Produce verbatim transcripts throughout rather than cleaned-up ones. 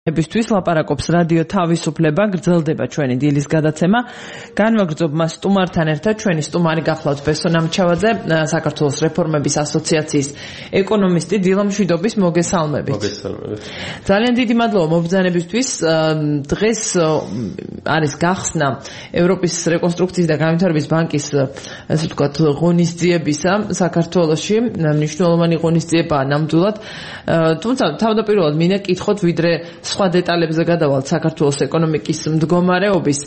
ბისთვის ლაპარაკობს რადიო თავისუფლება, გრძელდება ჩვენი დილის გადაცემა. განვაგრძობ მას სტუმართან ერთად, ჩვენი სტუმარი გახლავთ ბესო ნამჩავაძე, საქართველოს რეფორმების ასოციაციის ეკონომისტი, დილამშვიდობის მოგესალმებით. მოგესალმებით. ძალიან დიდი მადლობა მობრძანებისთვის. დღეს არის გახსნა ევროპის რეკონსტრუქციის და განვითარების ბანკის, ასე ვთქვათ, ღონისძიებისა საქართველოში. მნიშვნელოვანი ღონისძიებაა ნამდვილად. თუმცა თავდაპირველად მინდა კითხოთ, ვიდრე სხვა დეტალებზე გადავალთ საქართველოს ეკონომიკის მდგომარეობის.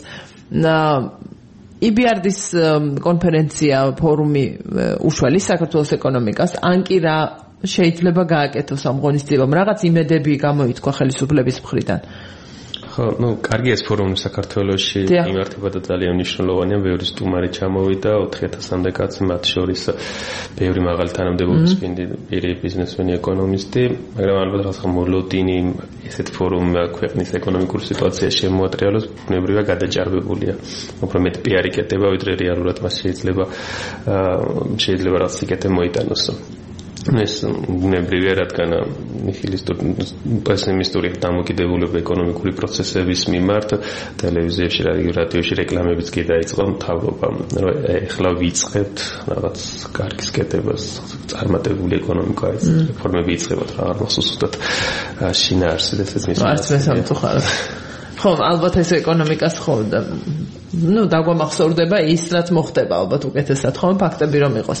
ი ბი არ დის კონფერენცია, ფორუმი უშველის საქართველოს ეკონომიკას. ან კი რა შეიძლება გააკეთოს ამ ღონისძიებამ? რაღაც იმედები გამოითქვა ხელისუფლების მხრიდან? ხო, ну, კარგი ეს ფორუმი საქართველოში იმართება და ძალიან მნიშვნელოვანია. ბევრი სტუმარი ჩამოვიდა, ოთხი ათასამდე კაცი, მათ შორის ბევრი მაღალი თანამდებობის პირი, ბიზნესმენი, ეკონომისტი, მაგრამ ალბათ რაღაცა მოლოდინი ესეთ ფორუმი ქვეყნის ეკონომიკური სიტუაცია შემოატრიალოს, ბუნებრივია გადაჭარბებულია. უფრო მეტ პიარი კეთება, ვიდრე რეალურად მას შეიძლება შეიძლება რაღაც სიკეთე მოიტანოს. ეს ბუნებრივია, რადგან პესიმისტური დამოკიდებულება ეკონომიკური პროცესების მიმართ ტელევიზიაში, რადიოში რეკლამებიც კი დაიწყო მთავრობამ, რომ ეხლა ვიწყებთ რაღაც კარგის კეთებას, წარმატებული ეკონომიკა, ეს რეფორმები იწყებათ, რა არ მახსოვსოთ შინაარსი და ესეც მის არც მე სამწუხაროდ. ხო, ალბათ ეს ეკონომიკას ხო ну დაგვამახსოვრდება ის რაც მოხდება ალბათ უკეთესად ხომ ფაქტები რომ იყოს.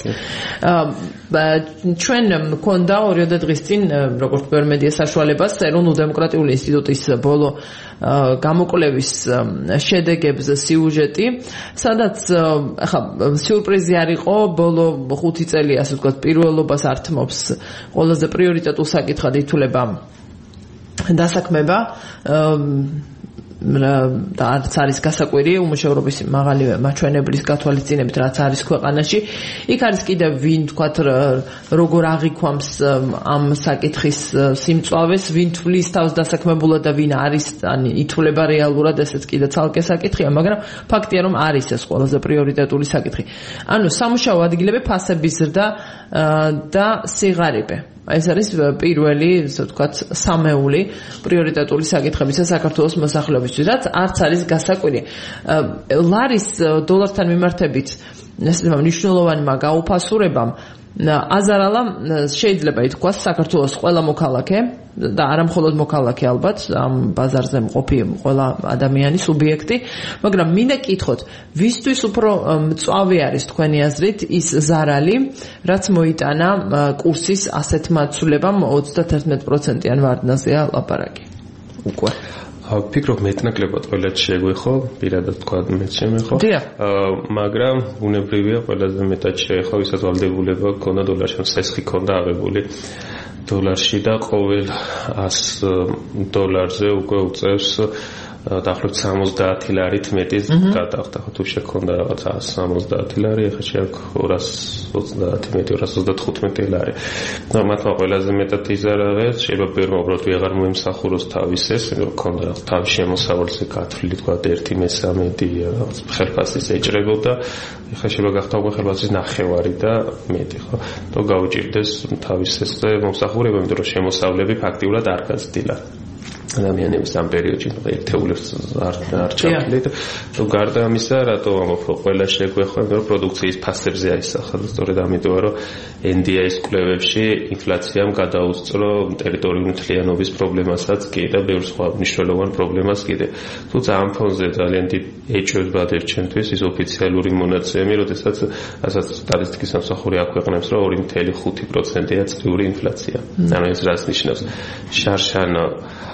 ჩვენ მქონდა ორიოდე დღის წინ როგორც ბევრი მედია საშუალებას ეროვნულ დემოკრატიული ინსტიტუტის ბოლო გამოკვლევის შედეგებზე სიუჟეტი, სადაც ახლა სიურპრიზი არ იყო, ბოლო ხუთი წელი ასე ვთქვათ პირველობას ართმობს ყველაზე პრიორიტეტულ საკითხად ითვლება დასაქმება და არც არის გასაკვირი უმუშევრობის მაღალი მაჩვენებლის გათვალისწინებით რაც არის ქვეყანაში. იქ არის კიდევ ვინ თქვათ როგორ აღიქვამს ამ საკითხის სიმწვავეს, ვინ თვლის თავს დასაქმებულად და ვინ არის ან ითვლება რეალურად, ესეც კიდე ცალკე საკითხია, მაგრამ ფაქტია რომ არის ეს ყველაზე პრიორიტეტული საკითხი. ანუ სამუშაო ადგილები, ფასების ზრდა და სიღარიბე. ეს არის პირველი, ასე ვთქვათ, სამეული პრიორიტეტული საკითხებისა საქართველოს მოსახლეობისთვის, რაც არც არის გასაკვირი. ლარის დოლართან მიმართებით ესემა მნიშვნელოვანმა გაუფასურებამ აზარალა შეიძლება ითქვას საქართველოს ყველა მოქალაქე და არა მხოლოდ მოქალაქე ალბათ ამ ბაზარზე მყოფი ყველა ადამიანი სუბიექტი, მაგრამ მინდა კითხოთ, ვისთვის უფრო მწვავე არის თქვენი აზრით ის ზარალი, რაც მოიტანა კურსის ასეთმა ცვლილებამ ოცდაათი პროცენტიან ვარდნაზეა ლაპარაკი უკვე. ვფიქრობ მეტნაკლებად ყველაც შეგვეხო, პირადად თქვა მეც შემეხო. მაგრამ ბუნებრივია ყველაზე მეტად შეეხო, ვისაც ვალდებულება ჰქონდა დოლარში, სესხი ჰქონდა აღებული დოლარში და ყოველ ას დოლარზე უკვე უწევს დაახლოებით სამოცდაათი ლარით მეტი გადახდა. თუ შექონდა რაღაცა სამოცდაათი ლარი, ახლა შეაქვს ორას ოცდაათი მეტი, ორას ოცდათხუთმეტი ლარი. მართლა ყველაზე მეტად იზარაღეს, შეიძლება ბევრმა უბრალოდ ვეღარ მოიმსახუროს თავის ეს, ქონდა თავის შემოსავალზე გათვლილი, თქვა ერთი მესამედი რაღაც ხელფასის ეჭრებოდა. ახლა შეიძლება გახდა უკვე ხელფასის ნახევარი და მეტი, ხო? თუ გაუჭირდეს თავის ესე მომსახურება, იმიტომ რომ შემოსავლები ფაქტიურად არ გაზრდილა. ადამიანების ამ პერიოდში ერთეულებს არ არ ჩავთვლით. თუ გარდა ამისა, რატო ამოფო ყველა შეგვეხო, იმიტომ რომ პროდუქციის ფასებზე აისახა. სწორედ ამიტომ რომ ენ დი აის კვლევებში ინფლაციამ გადაუსწრო ტერიტორიული მთლიანობის პრობლემასაც კი და ბევრ სხვა მნიშვნელოვან პრობლემას კიდე. თუმცა ამ ფონზე ძალიან დიდ ეჭვებს ბადებს ჩემთვის ის ოფიციალური მონაცემი, როდესაც ასაც სტატისტიკის სამსახური აქვეყნებს, რომ ორი კoma ხუთი პროცენტია წლიური ინფლაცია. ანუ ეს რას ნიშნავს? შარშანა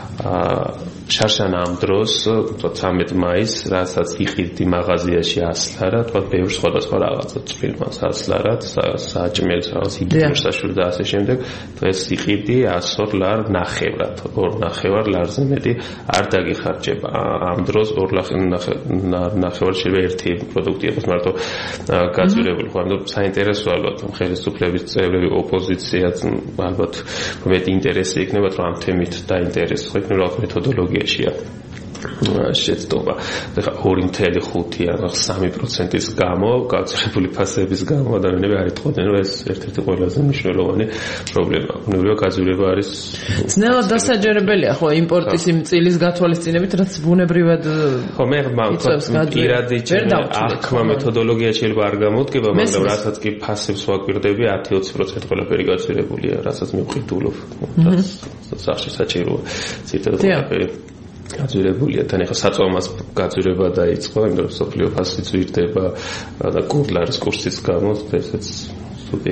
შარშან ამ დროს, თორმეტი მაისს, რასაც იყიდდი მაღაზიაში ასლ ლარა, თქვა ბევრ სხვადასხვა რაღაცა წვირმას ასლ ლარა, საჭმელს რაღაც იგივე საშუალო და ასე შემდეგ, დღეს იყიდდი ასორი ლარ ნახევრად, ორ ნახევარ ლარზე მეტი არ დაგიხარჯება. ამ დროს ორ ნახევარ შეიძლება ერთი პროდუქტი იყოს მარტო გაზრდილი, ხო, ანუ საინტერესო ალბათ ხელისუფლების წევრები, ოპოზიციაც ალბათ მეტი ინტერესი იქნებათ, რომ ამ თემით დაინტერესდეს, ხო, მეთოდოლოგიაშია. შეცდომა. ეხლა ორი ნული ხუთი ან სამი პროცენტის გამო, გაძლიერებული ფასების გამო ადამიანები არ იტყოდნენ, რომ ეს ერთ-ერთი ყველაზე მნიშვნელოვანი პრობლემა. უნებრივია გაძლიერება არის ძნელად დასაჯერებელია, ხო, იმპორტის იმ წილის გათვალისწინებით, რაც ბუნებრივად ხო, მე პირადი აღქმა მეთოდოლოგია შეიძლება არ გამოდგება, მაგრამ რასაც კი ფასებს ვაკვირდები, ათი ოცი პროცენტი ყველაფერი გაძლიერებულია, რასაც მივყიდულობ. სახში საჭიროა. ციტატა ყველაფერი გაძლიერებულია. თან ახლა საწვამას გაძლიერება დაიწყო, იმიტომ რომ სოფლიო ფასი ძვირდება და გულარის კურსის გამო, ესეც სუპი.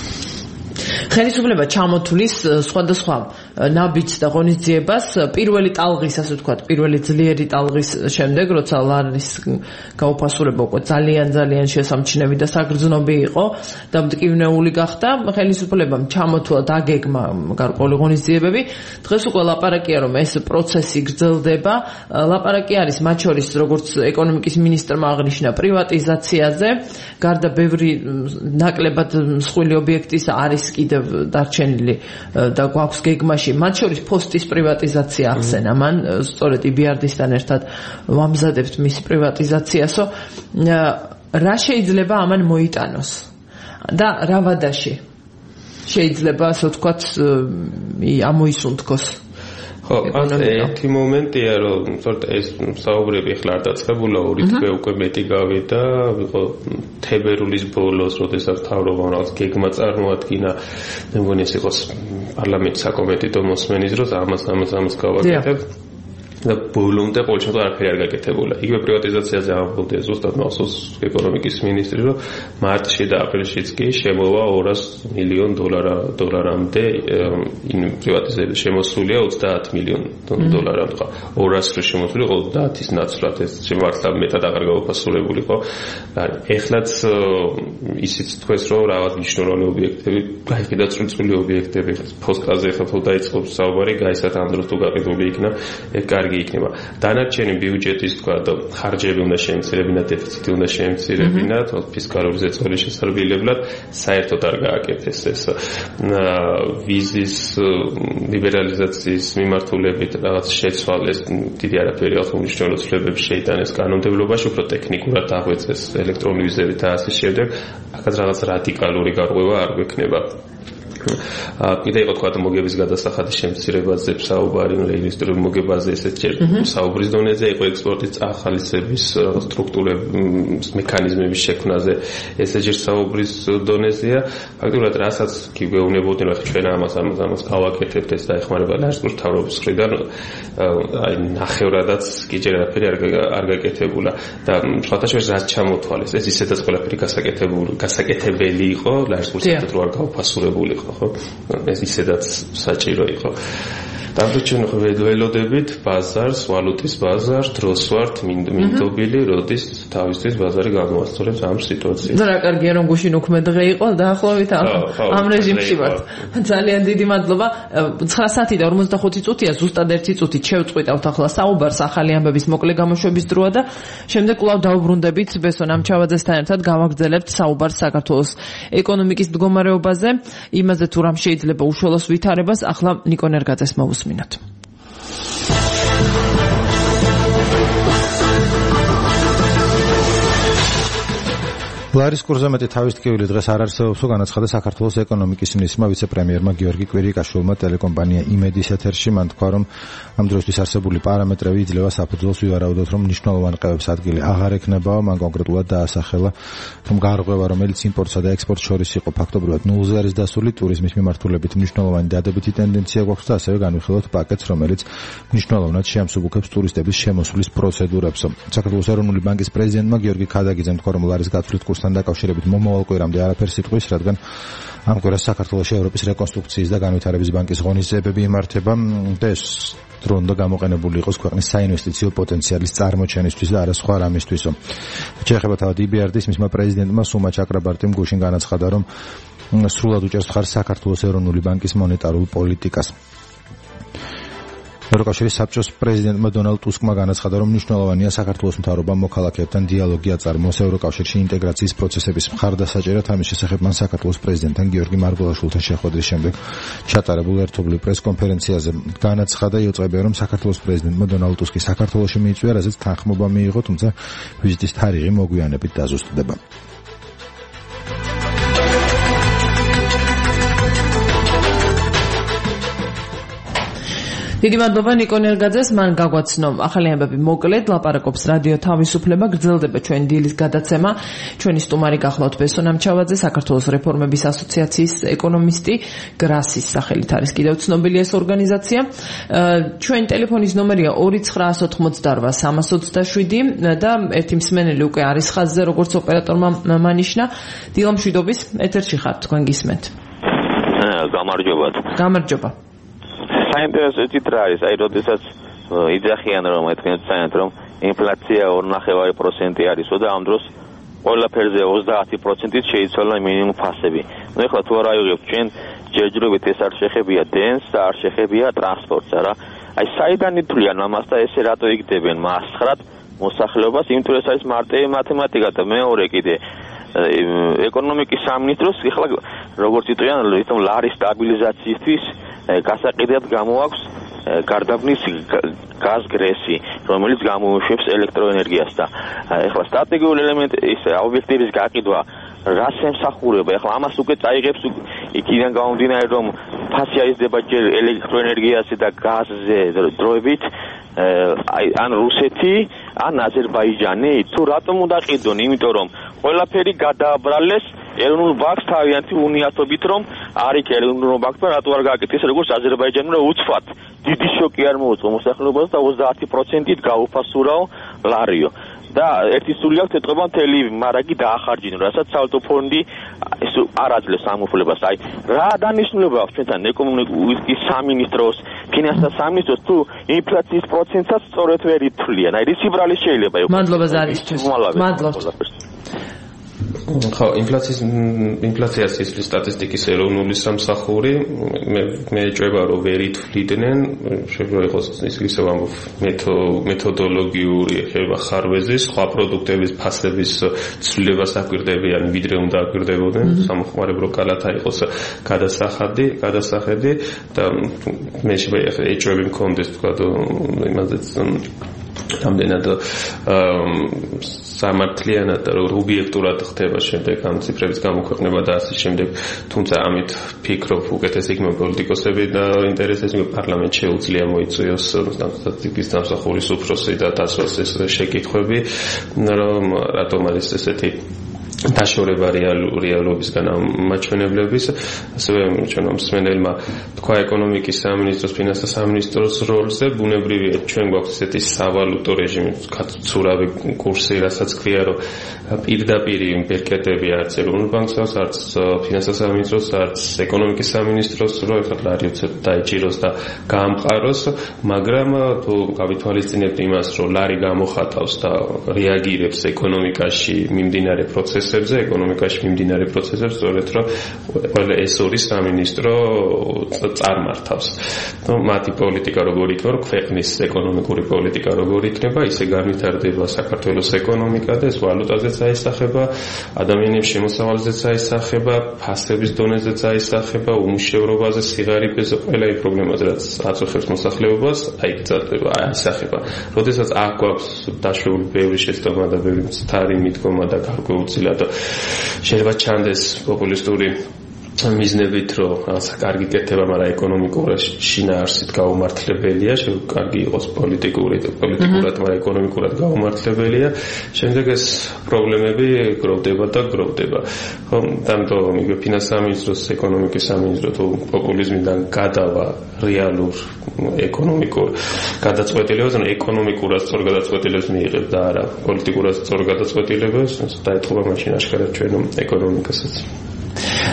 ხელისუფლება ჩამოთვლის სხვადასხვა ნაბიჯს და ღონისძიებას პირველი ტალღის, ასე ვთქვათ, პირველი ძლიერი ტალღის შემდეგ, როცა ლარის გაუფასურება უკვე ძალიან ძალიან შესამჩნევი და საგრძნობი იყო და მტკივნეული გახდა, ხელისუფლებამ ჩამოთვლა დაგეგმა გარკვეული ღონისძიებები. დღეს უკვე ლაპარაკია, რომ ეს პროცესი გრძელდება. ლაპარაკი არის მათ შორის, როგორც ეკონომიკის მინისტრმა აღნიშნა, პრივატიზაციაზე. გარდა ბევრი ნაკლებად მსხვილი ობიექტისა არის კიდევ დარჩენილი და გვაქვს გეგმაში, მათ შორის ფოსტის პრივატიზაცია ახსენა. მან სწორედ ი ბი არ დი-სთან ერთად ვამზადებთ მის პრივატიზაციასო. რა შეიძლება ამან მოიტანოს და რა ვადაში შეიძლება, ასე ვთქვათ, ამოისუნთქოს? ხო, ერთი მომენტია, რომ სწორედ ეს საუბრები ახლა არ დაწყებულა, ორი თვე უკვე მეტი გავიდა, ვიყო თებერვლის ბოლოს, როდესაც მთავრობამ რაღაც გეგმა წარმოადგინა, მე მგონი ეს იყოს პარლამენტის საკომიტეტო მოსმენის დროს, ამას ამას ამას გავაკეთებ. და ბოლომდე ყოველ შემთხვევაში არაფერი არ გაკეთებულა. იგივე პრივატიზაციაზე ამბობდნენ ზუსტად მახსოვს ეკონომიკის მინისტრი, რომ მარტში და აპრილშიც კი შემოვა ორას მილიონ დოლარა დოლარამდე იმ პრივატიზაციის შემოსულია ოცდაათ მილიონ დოლარამდე. ორას რო შემოსული ოცდაათის ნაცვლად ეს შემართლა მეტად აღარ გაუფასურებული ხო? ეხლაც ისიც თქვეს, რომ რაღაც მნიშვნელოვანი ობიექტები, გაიყიდა წვრილი ობიექტები, ფოსტაზე ხა თუ დაიწყო საუბარი, გაისათ ამ დროს თუ გაყიდული იქნა, ეგ იქნება. დანარჩენი ბიუჯეტის თქვა და ხარჯები უნდა შემცირებინა, დეფიციტი უნდა შემცირებინა, ფისკალური ზეწოლის შესაძლებლად საერთოდ არ გააკეთეს ეს ვიზის ლიბერალიზაციის მიმართულებით რაღაც შეცვალეს, დიდი არაფერი ახლა უნიშნელო ცვლილებები შეიტანეს კანონმდებლობაში, უფრო ტექნიკურად დაღვეწეს ელექტრონული ვიზები და ასე შემდეგ, აქაც რაღაც რადიკალური გარღვევა არ გვექნება. კიდე იყო თქვა მოგების გადასახადის შემცირებაზე საუბარი, რეგისტრირებული მოგებაზე ესეც ჯერ საუბრის დონეზე იყო, ექსპორტის ახალისების სტრუქტურების მექანიზმების შექმნაზე ესეც ჯერ საუბრის დონეზეა. ფაქტობრივად რასაც კი გვეუბნებოდნენ, რომ ჩვენ ამას ამას ამას გავაკეთებთ, ეს დაეხმარება ლაშქრობის მთავრობის მხრიდან, აი ნახევრადაც კი ჯერ არაფერი არ გაკეთებულა და სხვათა შორის რაც ჩამოთვალეს, ეს ისედაც ყველაფერი გასაკეთებული, გასაკეთებელი იყო, ლაშქრობის საერთოდ არ გაუფასურებული იყო. ეს ისედაც საჭირო იყო. დაგვრჩენ ხო ველოდებით ბაზარს, ვალუტის ბაზარს, დროს ვართ მინდობილი, როდის თავისთვის ბაზარი გამოასწორებს ამ სიტუაციას. და რა კარგია რომ გუშინ უქმე დღე იყო და ახლავით ამ რეჟიმში ვართ. ძალიან დიდი მადლობა. ცხრა საათი და ორმოცდახუთი წუთია, ზუსტად ერთი წუთით შევწყვიტავთ ახლა საუბარს, ახალი ამბების მოკლე გამოშვების დროა და შემდეგ კვლავ დავბრუნდებით ბესონ ამჩავაძესთან ერთად გავაგრძელებთ საუბარს საქართველოს ეკონომიკის მდგომარეობაზე, იმაზე თუ რამ შეიძლება უშუალოს ვითარებას, ახლა ნიკო ნერგაძეს მოვუსმინოთ. ლარის კურსზე მეტი თავისტკივილი დღეს არ არსებობს, განაცხადა საქართველოს ეკონომიკის მინისტრმა ვიცე-პრემიერმა გიორგი კვირიკაშვილმა ტელეკომპანია იმედის ეთერში. მან თქვა, რომ ამ დროისთვის არსებული პარამეტრები იძლევა საფუძველს ვივარაუდოთ, რომ მნიშვნელოვან ყევებს ადგილი აღარ ექნებაო. მან კონკრეტულად დაასახელა, რომ გარღვევა, რომელიც იმპორტსა და ექსპორტს შორის იყო, ფაქტობრივად ნულზე არის დასული, ტურიზმის მიმართულებით მნიშვნელოვანი დადებითი ტენდენცია გვაქვს და ასევე განვიხილოთ პაკეტს, რომელიც მნიშვნელოვნად შეამსუბუქებს ტურისტების შემოსვლის პროცედურებს. საქართველოს ეროვნული ბანკის პრეზიდენტმა გიორგი ქადაგიძემ თქვა, რომ ლარის გათვლით კურსთან დაკავშირებით მომავალ კვირამდე არაფერს იტყვის, რადგან ამ კვირას საქართველოში ევროპის რეკონსტრუქციის და განვითარების ბანკის ღონისძიებები იმართება და ეს დრო უნდა გამოყენებული იყოს ქვეყნის საინვესტიციო პოტენციალის წარმოჩენისთვის და არა სხვა რამისთვისო. შეეხება თავად ი ბი არ დი-ს მისმა პრეზიდენტმა სუმა ჩაკრაბარტიმ გუშინ განაცხადა, რომ სრულად უჭერს მხარს საქართველოს ეროვნული ბანკის მონეტარულ პოლიტიკას. ევროკავშირის საბჭოს პრეზიდენტმა დონალდ ტუსკმა განაცხადა, რომ მნიშვნელოვანია საქართველოს მთავრობამ მოქალაქეებთან დიალოგი აწარმოოს ევროკავშირში ინტეგრაციის პროცესების მხარდასაჭერად. ამის შესახებ მან საქართველოს პრეზიდენტთან გიორგი მარგველაშვილთან შეხვედრის შემდეგ ჩატარებულ ერთობლივ პრესკონფერენციაზე განაცხადა, იუწყებია, რომ საქართველოს პრეზიდენტმა დონალდ ტუსკი საქართველოში მიიწვია, რაზეც თანხმობა მიიღო, თუმცა ვიზიტის თარიღი მოგვიანებით დაზუსტდება. დიდი მადლობა ნიკო ნერგაძეს, მან გაგვაცნო ახალი ამბები მოკლედ, ლაპარაკობს რადიო თავისუფლება, გრძელდება ჩვენი დილის გადაცემა. ჩვენი სტუმარი გახლავთ ბესო ნამჩავაძე, საქართველოს რეფორმების ასოციაციის ეკონომისტი, გრასის სახელით არის კიდევ ცნობილი ეს ორგანიზაცია. ჩვენი ტელეფონის ნომერია ორი ცხრა ოთხმოცდარვა სამას ოცდაშვიდი და ერთი მსმენელი უკვე არის ხაზზე, როგორც ოპერატორმა მანიშნა. დილა მშვიდობის, ეთერში ხართ, თქვენ გისმენთ. გამარჯობათ. გამარჯობა. საინტერესო ციტრა არის, აი როდესაც იძახიან რომ ეთქენთ საერთოდ რომ ინფლაცია ორი ნახევარი პროცენტი არისო და ამ დროს ყველაფერზე ოცდაათი პროცენტით შეიცვალა მინიმუმ ფასები. ნუ ეხლა თუ არ აიღებთ ჩვენ ჯერჯერობით ეს არ შეხებია დენს და არ შეხებია ტრანსპორტს არა. აი საიდან ითვლიან ამას და ესე რატო იგდებენ მასხრად მოსახლეობას, იმიტომ ეს არის მარტივი მათემატიკა და მეორე კიდე ეკონომიკის სამინისტროს ეხლა როგორც იტყვიან თვითონ ლარის სტაბილიზაციისთვის გასაყიდად გამოაქვს გარდაბნის გაზგრესი, რომელიც გამოუშვებს ელექტროენერგიას და ეხლა სტრატეგიული ელემენტი ის ობიექტების გაყიდვა რას ემსახურება, ეხლა ამას უკვე წაიღებს იქიდან გამომდინარე რომ ფასი აიზრდება ჯერ ელექტროენერგიაზე და გაზზე დროებით ან რუსეთი ან აზერბაიჯანი, თუ რატომ უნდა ყიდონ, იმიტომ რომ ყველაფერი გადააბრალეს ეროვნულ ბანკს თავიანთი უნიათობით რომ არის ეროვნულ ბანკმა რატო არ გააკეთეს როგორც აზერბაიჯანმა უცბად დიდი შოკი არ მოუწყო მოსახლეობას და ოცდაათი პროცენტით გაუფასურაო ლარიო და ერთი სული აქვს ეთყობა მთელი მარაგი დაახარჯინო, რასაც საალტო ფონდი ეს არ აძლევს ამ უფლებას. აი რა დანიშნულება აქვს ჩვენთან ეკონომიკის სამინისტროს, ფინანსთა სამინისტროს თუ ინფლაციის პროცენტსაც სწორედ ვერ ითვლიან. აი რისი ბრალი შეიძლება იყოს. მადლობა ზარისთვის. მადლობა. ხო, ინფლაციის ინფლაციას იცვლის სტატისტიკის ეროვნული სამსახური, მე მე ეჭვება რომ ვერ ითვლიდნენ, შეიძლება იყოს ისე ვამბობ მეთოდოლოგიური ხება ხარვეზი, სხვა პროდუქტების ფასების ცვლილებას აკვირდებიან, ვიდრე უნდა აკვირდებოდნენ, სამხმარებლო კალათა იყოს გადასახადი, გადასახედი და მე შეიძლება ეჭვები მქონდეს თქვა იმაზეც რამდენად სამართლიანად და ობიექტურად ხდება შემდეგ ამ ციფრების გამოქვეყნება და ასე შემდეგ, თუმცა ამით ფიქრობ უკეთეს იქნება პოლიტიკოსები და ინტერესებს პარლამენტ შეუძლია მოიწვიოს სტატისტიკის სამსახურის უფროსი და დასვას ეს შეკითხვები, რომ რატომ არის ესეთი დაშორება რეალობისგან ამ მაჩვენებლების, ასევე ჩვენ მსმენელმა თქვა ეკონომიკის სამინისტროს, ფინანსთა სამინისტროს როლზე, ბუნებრივია ჩვენ გვაქვს ესეთი სავალუტო რეჟიმი, ცურავი კურსი, რასაც ქვია, რომ პირდაპირ ბერკეტები არც ეროვნულ ბანკს აქვს, არც ფინანსთა სამინისტროს, არც ეკონომიკის სამინისტროს, რომ ეხლა ლარიო დაიჭიროს და გაამყაროს, მაგრამ თუ გავითვალისწინებთ იმას, რომ ლარი გამოხატავს და რეაგირებს ეკონომიკაში მიმდინარე პროცესებს ეკონომიკაში მიმდინარე პროცესებს, სწორედ რომ ყველა ეს ორი სამინისტრო წარმართავს. ნუ მათი პოლიტიკა როგორი იქნება, ქვეყნის ეკონომიკური პოლიტიკა როგორი იქნება, ისე განვითარდება საქართველოს ეკონომიკა და ეს ვალუტაზეც აისახება, ადამიანების შემოსავალზეც აისახება, ფასების დონეზეც აისახება, უმუშევრობაზე, სიღარიბეზე, ყველა იმ პრობლემაზე, რაც აწუხებს მოსახლეობას, აიგრძელდება, აისახება. როდესაც აქ გვაქვს დაშვებული ბევრი შეცდომა და ბევრი მცდარი მიდგომა და გარკვეულწილად შეიძლება ჩანდეს პოპულისტური მიზნებით, რომ რაღაცა კარგი კეთება, მაგრამ ეკონომიკურად შინაარსით გაუმართლებელია, კარგი იყოს პოლიტიკური, პოლიტიკურად, მაგრამ ეკონომიკურად გაუმართლებელია. შემდეგ ეს პრობლემები გროვდება და გროვდება. ხომ, ამიტომ იგივე ფინანსთა სამინისტროს, ეკონომიკის სამინისტრო თუ პოპულიზმიდან გადავა რეალურ ეკონომიკურ გადაწყვეტილებას, ანუ ეკონომიკურად სწორ გადაწყვეტილებას მიიღებს და არა პოლიტიკურად სწორ გადაწყვეტილებას, დაეთხოვა მაშინ აშკარად ჩვენ ეკონომიკასაც.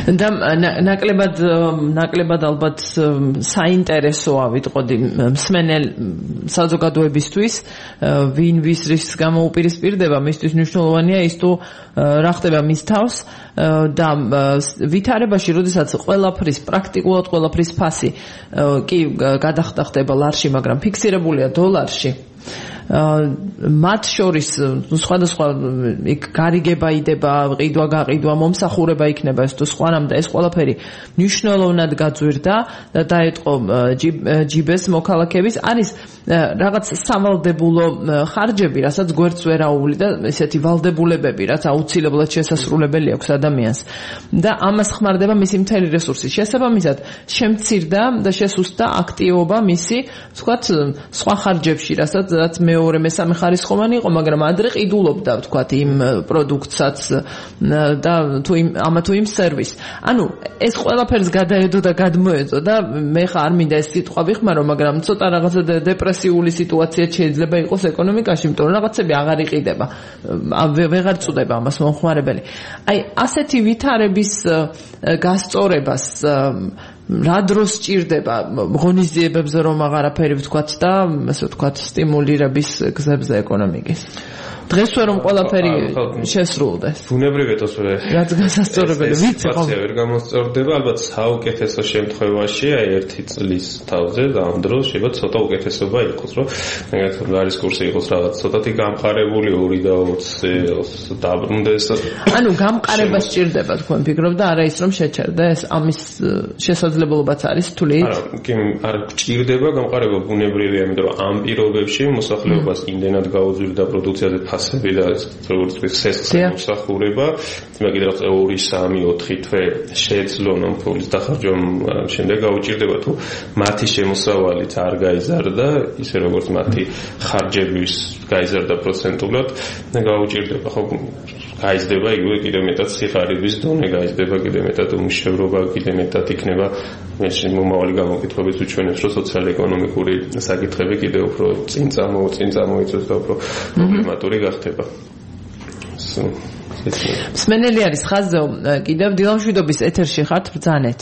და ნაკლებად ნაკლებად ალბათ საინტერესოა ვიტყოდი მსმენელ საზოგადოებისთვის ვინ ვის რისკს გამოუპირისპირდება მისთვის მნიშვნელოვანია ის თუ რა ხდება მის თავს და ვითარებაში როდესაც ყველაფრის პრაქტიკულად ყველაფრის ფასი კი გადახდა ხდება ლარში მაგრამ ფიქსირებულია დოლარში მათ შორის სხვადასხვა იქ გარიგება იდება, ყიდვა გაყიდვა, მომსახურება იქნება ეს თუ სხვანამ და ეს ყველაფერი მნიშვნელოვნად გაძვირდა და დაეთყო ჯიბეს მოქალაქეების არის რაღაც სავალდებულო ხარჯები, რასაც გვერდს ვერ აუვლი და ესეთი ვალდებულებები, რაც აუცილებლად შესასრულებელი აქვს ადამიანს და ამას ხმარდება მისი მთელი რესურსი. შესაბამისად, შემცირდა და შესუსტდა აქტივობა მისი, ვთქვათ, სხვა ხარჯებში, რასაც რაც მეორე მესამე ხარისხოვანი იყო, მაგრამ ადრე ყიდულობდა, ვთქვათ, იმ პროდუქტსაც და თუ იმ ამა თუ იმ სერვისს. ანუ ეს ყველაფერს გადაედო და გადმოეწო და მე ხა არ მინდა ეს სიტყვა ვიხმარო, მაგრამ ცოტა რაღაცა დეპრესიული სიტუაცია შეიძლება იყოს ეკონომიკაში, იმიტომ რომ რაღაცები აღარ იყიდება. ვეღარ წუდება ამას მომხმარებელი. აი, ასეთი ვითარების გასწორებას რა დროს სჭირდება ღონისძიებებზე რომ აღარაფერი ვთქვათ და ასე ვთქვათ სტიმულირების გზებზე ეკონომიკის. დღეს ვერ რომ ყველაფერი შესრულდეს. ბუნებრივია თორე რაც გასასწორებელი ვიცი ხო ვერ გამოსწორდება ალბათ საუკეთესო შემთხვევაში აი ერთი წლის თავზე და ამ დროს შეიძლება ცოტა უკეთესობა იყოს რომ მაგალითად არის კურსი იყოს რაღაც ცოტათი გამყარებული ორი და ოცი დაბრუნდეს ანუ გამყარება სჭირდება თქვენ ფიქრობ და არა ის რომ შეჩერდეს ამის შესაძლებლობაც არის თulit არა კი არ გჭირდება გამყარება ბუნებრივია იმიტომ რომ ამ პირობებში მოსახლეობას იმდენად გაუძვირდა პროდუქციაზე ფასები და როგორც ვთქვი მოსახურება მაგით რაღაც ორი სამი ოთხი თვე შეეძლონ ამ ფულის დახარჯვა შემდეგ გაუჭირდება თუ მათი შემოსავალიც არ გაიზარდა ისე როგორც მათი ხარჯების გაიზარდა პროცენტულად და გაუჭირდება ხო გაიზრდება იგივე კიდევ მეტად სიხარების დონე გაიზრდება კიდევ მეტად უმუშევრობა კიდევ მეტად იქნება მე მომავალი გამოკითხვების უჩვენებს რომ სოციალ-ეკონომიკური საკითხები კიდევ უფრო წინ წამო წინ წამოიწევს და უფრო პრობლემატური გახდება. მსმენელი არის ხაზზე კიდევ დილამშვიდობის ეთერში ხართ ბრძანეთ.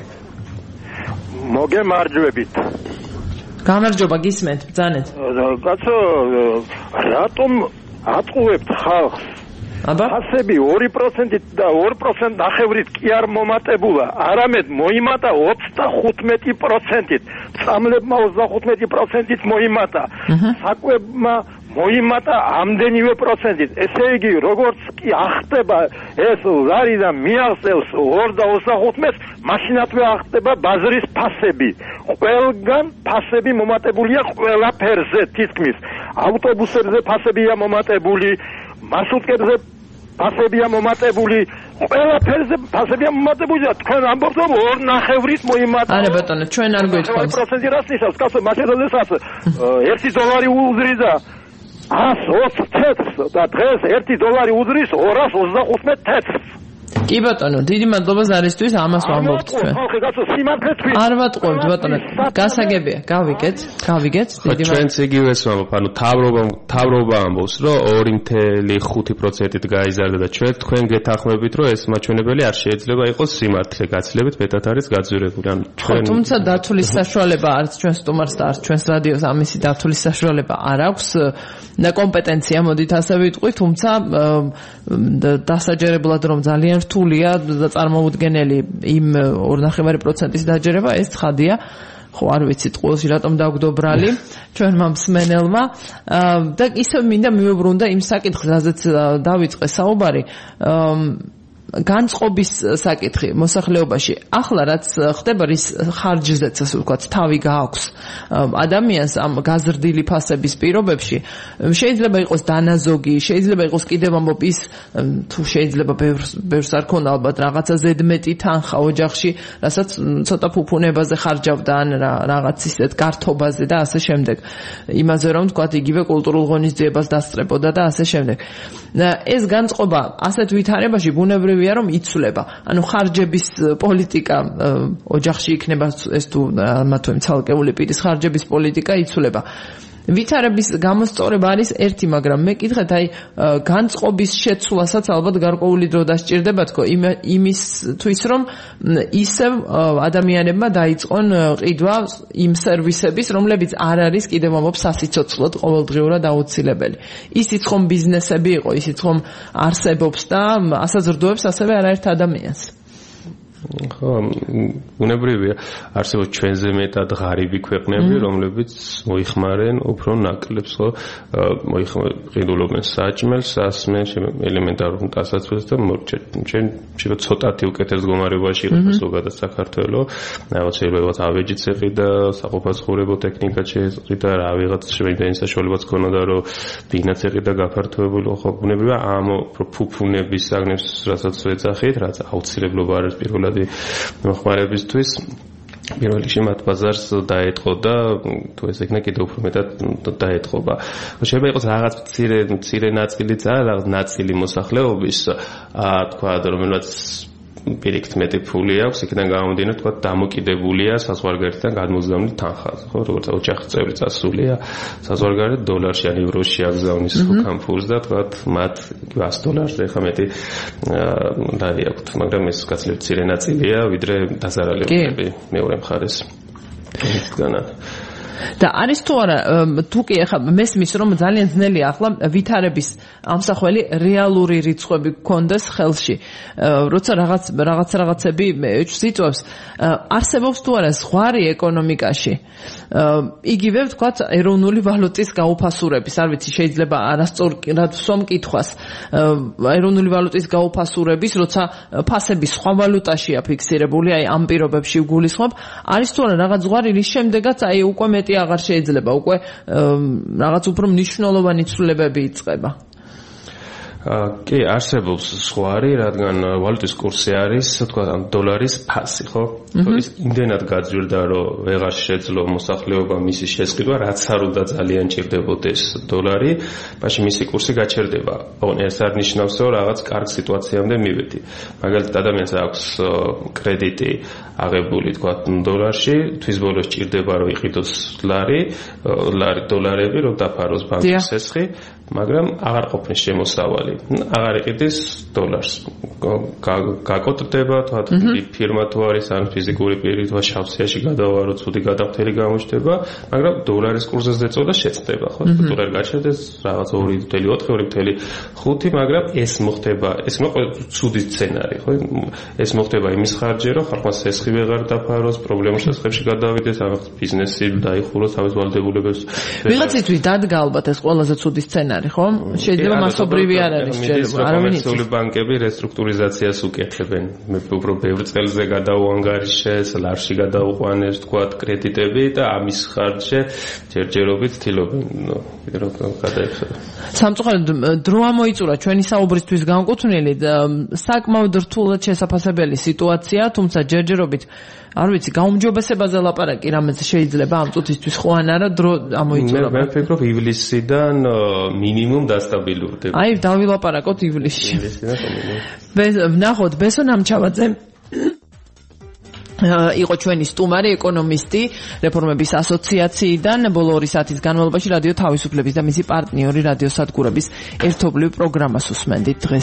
მოგემარჯვებით. გამარჯობა გისმენთ ბრძანეთ. კაცო რატომ ატყუებთ ხალხს? აბა ფასები ორი პროცენტით და ორი პროცენტი ნახევრით კი არ მომატებულა, არამედ მოიმატა ოცდახუთმეტი პროცენტით. წამლებმა ოცდახუთმეტი პროცენტით მოიმატა. საკვებმა მოიმატა ამდენივე პროცენტით. ესე იგი, როგორც კი ახტება ეს ლარი და მიაღწევს ორ და ოცდახუთმეტს, მაშინათვე ახტება ბაზრის ფასები. ყველგან ფასები მომატებულია ყველაფერზე თითქმის. ავტობუსებზე ფასებია მომატებული, მარშრუტკებზე ფასებია მომატებული, ყველაფერზე ფასებია მომატებული და თქვენ ამბობთ რომ ორ ნახევრით მოიმატა. არა ბატონო, ჩვენ არ გვეთქვამს. პროცენტი რაც ნიშნავს, კაცო, მაშინადასაც ერთი დოლარი უძრიდა ას ოცი თეთრს და დღეს ერთი დოლარი უძრის ორას ოცდახუთმეტ თეთრს. კი ბატონო, დიდი მადლობა ზარისთვის, ამას ვამბობთ ჩვენ. ხალხი კაცო, სიმართლე თქვი. არ ვატყუებთ ბატონო, გასაგებია, გავიგეთ, გავიგეთ, დიდი მადლობა. ჩვენც იგივეს ვამბობ, ანუ თავრობა თავრობა ამბობს, რომ ორი ნული ხუთი პროცენტით გაიზარდა და ჩვენ თქვენ გეთანხმებით, რომ ეს მაჩვენებელი არ შეიძლება იყოს სიმართლე, გაცილებით მეტად არის გაძვირებული. ანუ ჩვენ თუმცა დათulis საშუალება არც ჩვენ სტუმარს და არც ჩვენს რადიოს ამისი დათulis საშუალება არ აქვს და კომპეტენცია მოდით ასე ვიტყვი, თუმცა დასაჯერებლად რომ ძალიან რთულია და წარმოუდგენელი იმ ორ ნახევარი პროცენტის დაჯერება ეს ცხადია. ხო არ ვიცი ტყუილში რატომ დაგვდობრალი ჩვენმა მსმენელმა და ისე მინდა მივუბრუნდა იმ საკითხს რაზეც დავიწყე საუბარი განწყობის საკითხი მოსახლეობაში ახლა რაც ხდება რის ხარჯზეც ასე ვთქვათ თავი გააქვს ადამიანს ამ გაზრდილი ფასების პირობებში შეიძლება იყოს დანაზოგი შეიძლება იყოს კიდევ ამბობ ის თუ შეიძლება ბევრს არ ქონდა ალბათ რაღაცა ზედმეტი თანხა ოჯახში რასაც ცოტა ფუფუნებაზე ხარჯავდა ან რაღაც ისეთ გართობაზე და ასე შემდეგ იმაზე რომ ვთქვათ იგივე კულტურულ ღონისძიებას დასწრებოდა და ასე შემდეგ ეს განწყობა ასეთ ვითარებაში ბუნებრივი რომ იცვლება. ანუ ხარჯების პოლიტიკა ოჯახში იქნება ეს თუ ამა თუ იმ ცალკეული პირის ხარჯების პოლიტიკა იცვლება. ვითარების გამოსწორება არის ერთი, მაგრამ მე კითხეთ, აი განწყობის შეცვლასაც ალბათ გარკვეული დრო დასჭირდება თქო, იმისთვის რომ ისევ ადამიანებმა დაიწყონ ყიდვა იმ სერვისების, რომლებიც არ არის კიდევ მომობ სასიცოცხლოდ ყოველდღიურად აუცილებელი. ისიც ხომ ბიზნესები იყო, ისიც ხომ არსებობს და ასაზრდოებს ასევე არაერთ ადამიანს. ხო, უნებრივია, არსებობს ჩვენზე მეტად ღარიბი ქვეყნები, რომლებიც მოიხმარენ უფრო ნაკლებს, ხო, მოიხმარებენ საჭმელს, სასმელს, ელემენტარულ ტასაცმელს და ჩვენ შეიძლება ცოტათი უკეთეს მდგომარეობაში იყოს ზოგადად საქართველოს, აუცილებლად ავეჯიც ეყიდა, საყოფაცხოვრებო ტექნიკაც შეეყიდა, რა ვიღაც შევიდენის საშუალებაც ქონოდა, რომ ბინაც ეყიდა გაფართოებული, ხო, უნებრივია ამ ფუფუნების საგნებს, რასაც ეძახით, რაც აუცილებლობა არის პირველად მოხმარებისთვის პირველ რიგში მათ ბაზარს დაეთყო და თუ ეს იქნა კიდევ უფრო მეტად დაეთყობა. შეიძლება იყოს რაღაც მცირე მცირე ნაწილიც არა, რაღაც ნაწილი მოსახლეობის, თქვა, რომელსაც პირიქით მეტი ფული აქვს, იქიდან გამომდინარე, თქვა, დამოკიდებულია საზღვარგარეთთან გადმოზიდვის თანხაზე, ხო, როგორც ოჯახის წევრი წასულია საზღვარგარეთ დოლარში ან ევროში აგზავნის უკან ფულს და თქვა, მათ ას დოლარზე ხა მეტი დაიაქვთ, მაგრამ ეს გაცილებით მცირე ნაწილია, ვიდრე დაზარალებულები მეორე მხარეს. ისგანა და არის თუ არა თუ კი ახლა მესმის რომ ძალიან ძნელია ახლა ვითარების ამსახველი რეალური რიცხვები გქონდეს ხელში როცა რაღაც რაღაც რაღაცები იწვევს არსებობს თუ არა ზღვარი ეკონომიკაში იგივე ვთქვათ ეროვნული ვალუტის გაუფასურების არ ვიცი შეიძლება არასწორად ვსვამ კითხვას ეროვნული ვალუტის გაუფასურების როცა ფასები სხვა ვალუტაშია ფიქსირებული აი ამ პირობებში ვგულისხმობ არის თუ არა რაღაც ზღვარი რის შემდეგაც აი უკვე მეტი აღარ შეიძლება უკვე რაღაც უფრო მნიშვნელოვანი ცვლილებები იწყება. კი, არსებობს ზღვარი, რადგან ვალუტის კურსი არის, თქვა, დოლარის ფასი, ხო? ის იმდენად გაძვირდა, რომ ვეღარ შეძლო მოსახლეობა მისი შესყიდვა, რაც არ უნდა ძალიან ჭირდებოდეს დოლარი, მაშინ მისი კურსი გაჩერდება. ოღონდ ეს არ ნიშნავს, რომ რაღაც კარგ სიტუაციამდე მივედი. მაგალითად, ადამიანს აქვს კრედიტი აღებული, თქვა, დოლარში, თვის ბოლოს ჭირდება, რომ იყიდოს ლარი, ლარი დოლარები, რომ დაფაროს ბანკის სესხი, მაგრამ აღარ ყოფნის შემოსავალი. აღარ იყიდეს დოლარს. გაკოტრდება, თქვა, ფირმა თუ არის, ან ფიზიკური პირი თუ შავსიაში გადავარო, ცუდი გადახდელი გამოჩნდება, მაგრამ დოლარის კურსზე ზეწოლა შეწდება, ხო? დოლარი გაჩერდეს რაღაც ორი ნული ოთხი, ორი ნული ხუთი, მაგრამ ეს მოხდება, ეს მოყვა ცუდი სცენარი, ხო? ეს მოხდება იმის ხარჯზე, რომ ხალხმა სესხი ვეღარ დაფაროს, პრობლემურ შესახებში გადავიდეს, რაღაც ბიზნესი დაიხუროს თავის ვალდებულებებს. ვიღაცისთვის დადგა ალბათ ეს ყველაზე ცუდი სცენარი, ხო? შეიძლება მასობრივი არ არის შეიძლება, არავინ იცის. კომერციული ბანკები რესტრუქტურიზაციას უკეთებენ. მე უფრო ბევრ წელზე გადაუანგარიშეს, ლარში გადაუყვანეს, თქვა, კრედიტები და ამის ხარჯზე ჯერჯერობით თილობენ, ნუ, რომ გადაიხადოს. სამწუხაროდ დრო ამოიწურა ჩვენი საუბრისთვის განკუთვნილი და საკმაოდ რთულად შესაფასებელი სიტუაცია, თუმცა ჯერჯერობით არ ვიცი, გაუმჯობესებაზე ლაპარაკი რამეც შეიძლება ამ წუთისთვის ხო ან არა დრო ამოიწურა. მე ვფიქრობ ივლისიდან მინიმუმ დასტაბილურდება. აი, დავილაპარაკოთ ივლისში. ივლისიდან მინიმუმ. ვნახოთ ბესონ ამჩავაძე იყო ჩვენი სტუმარი, ეკონომისტი რეფორმების ასოციაციიდან ბოლო ორი საათის განმავლობაში რადიო თავისუფლების და მისი პარტნიორი რადიო სადგურების ერთობლივ პროგრამას უსმენდით დღეს.